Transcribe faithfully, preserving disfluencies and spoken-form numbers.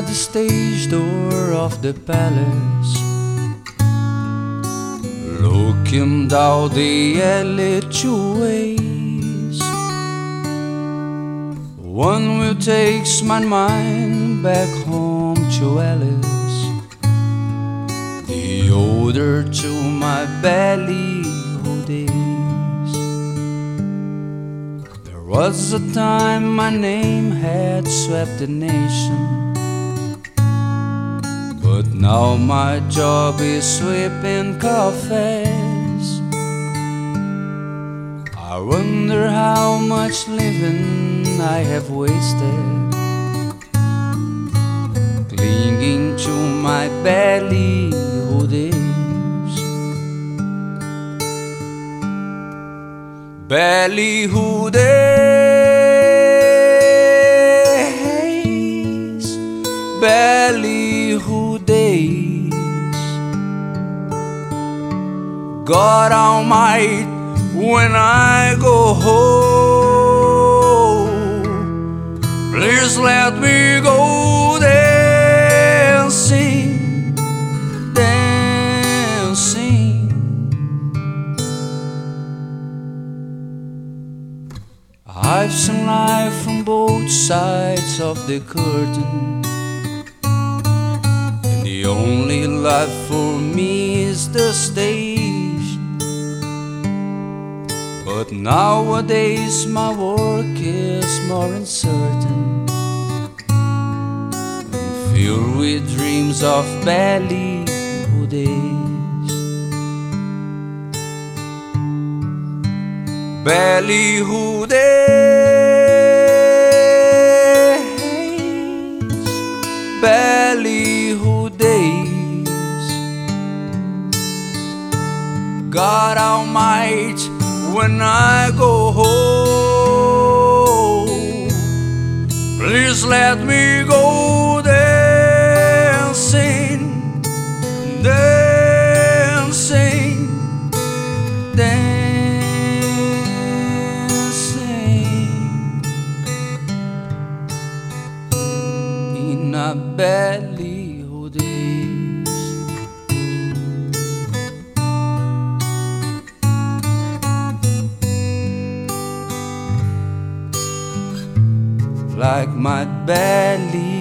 at the stage door of the palace, looking down the alley two ways. One will takes my mind back home to Alice, the other to my ballyhoo days. There was a time my name had swept the nation, but now my job is sweeping cafes. I wonder how much living I have wasted, clinging to my ballyhoo days. Ballyhoo days, ballyhoo days. God Almighty, when I go home, please let me go dancing, dancing. I've seen life from both sides of the curtain, and the only life for me is the stage. But nowadays my work is more uncertain and filled with dreams of ballyhoo days. Ballyhoo days, ballyhoo days. God Almighty, when I go home, please let me go dancing, dancing, dancing in a ballyhoo days. Like my ballyhoo